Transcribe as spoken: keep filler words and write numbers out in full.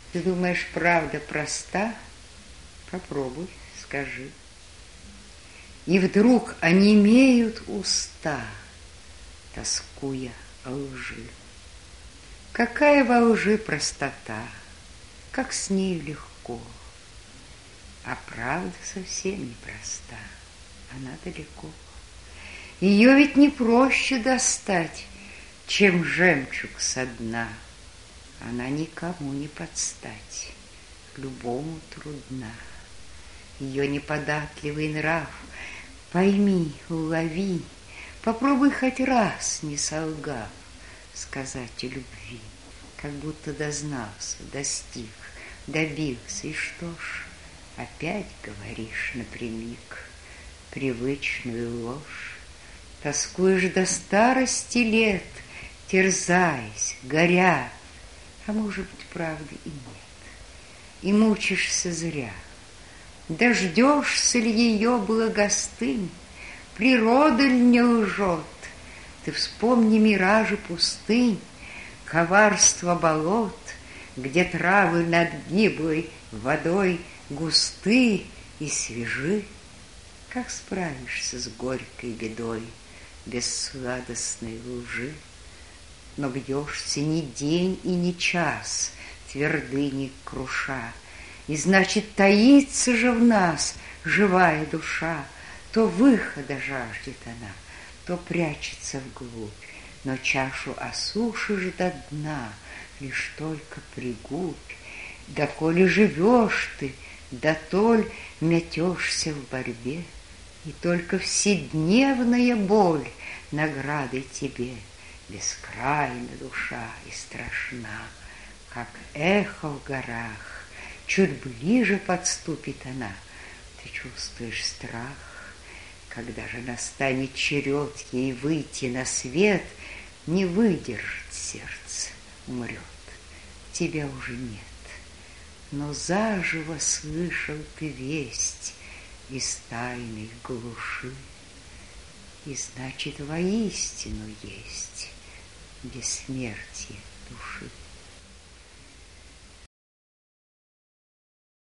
Ты думаешь, правда проста? Попробуй, скажи. И вдруг онемеют уста, тоскуя о лжи. Какая во лжи простота, как с нею легко. А правда совсем непроста, она далеко. Ее ведь не проще достать, чем жемчуг со дна. Она никому не подстать, любому трудна. Ее неподатливый нрав пойми, улови, попробуй хоть раз, не солгав, сказать о любви, как будто дознался, достиг, добился, и что ж, опять говоришь напрямик привычную ложь. Тоскуешь до старости лет, терзаясь, горя, а может быть, правды и нет, и мучишься зря. Дождешься ли ее благостынь, природа ли не лжет? Ты вспомни миражи пустынь, коварство болот, где травы над гиблой водой густы и свежи. Как справишься с горькой бедой без сладостной лжи? Но бьешься ни день и ни час, твердыни круша, и значит, таится же в нас живая душа. То выхода жаждет она, то прячется вглубь, но чашу осушишь до дна, лишь только пригубь. Доколе живешь ты, дотоль метешься в борьбе, и только вседневная боль наградой тебе. Бескрайна душа и страшна, как эхо в горах. Чуть ближе подступит она, ты чувствуешь страх. Когда же настанет черед ей выйти на свет, не выдержит сердце, умрет, тебя уже нет. Но заживо слышал ты весть из тайной глуши, и значит, воистину есть бессмертие души.